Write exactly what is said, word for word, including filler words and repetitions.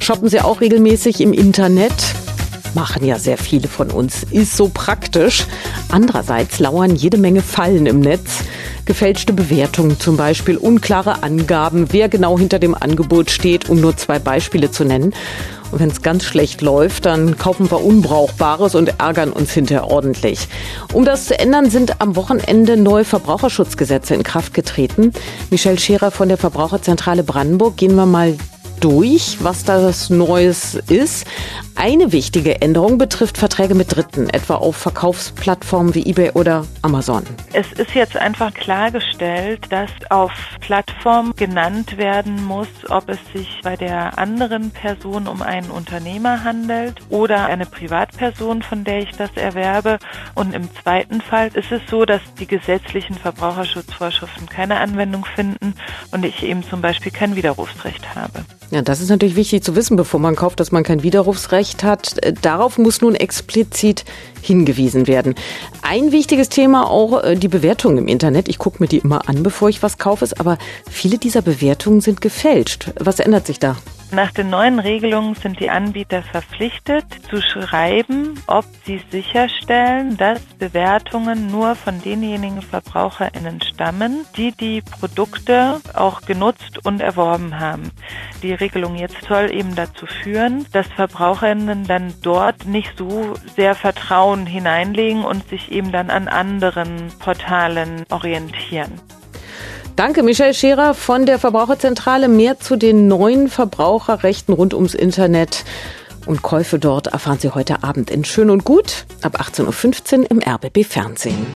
Shoppen Sie auch regelmäßig im Internet? Machen ja sehr viele von uns. Ist so praktisch. Andererseits lauern jede Menge Fallen im Netz. Gefälschte Bewertungen zum Beispiel, unklare Angaben, wer genau hinter dem Angebot steht, um nur zwei Beispiele zu nennen. Und wenn es ganz schlecht läuft, dann kaufen wir Unbrauchbares und ärgern uns hinterher ordentlich. Um das zu ändern, sind am Wochenende neue Verbraucherschutzgesetze in Kraft getreten. Michelle Scherer von der Verbraucherzentrale Brandenburg, gehen wir mal durch, was das Neues ist. Eine wichtige Änderung betrifft Verträge mit Dritten, etwa auf Verkaufsplattformen wie eBay oder Amazon. Es ist jetzt einfach klargestellt, dass auf Plattformen genannt werden muss, ob es sich bei der anderen Person um einen Unternehmer handelt oder eine Privatperson, von der ich das erwerbe. Und im zweiten Fall ist es so, dass die gesetzlichen Verbraucherschutzvorschriften keine Anwendung finden und ich eben zum Beispiel kein Widerrufsrecht habe. Ja, das ist natürlich wichtig zu wissen, bevor man kauft, dass man kein Widerrufsrecht hat. Darauf muss nun explizit hingewiesen werden. Ein wichtiges Thema auch die Bewertungen im Internet. Ich gucke mir die immer an, bevor ich was kaufe, aber viele dieser Bewertungen sind gefälscht. Was ändert sich da? Nach den neuen Regelungen sind die Anbieter verpflichtet, zu schreiben, ob sie sicherstellen, dass Bewertungen nur von denjenigen VerbraucherInnen stammen, die die Produkte auch genutzt und erworben haben. Die Regelung jetzt soll eben dazu führen, dass VerbraucherInnen dann dort nicht so sehr Vertrauen hineinlegen und sich eben dann an anderen Portalen orientieren. Danke, Michelle Scherer von der Verbraucherzentrale. Mehr zu den neuen Verbraucherrechten rund ums Internet und Käufe dort erfahren Sie heute Abend in Schön und Gut ab achtzehn Uhr fünfzehn im R B B Fernsehen.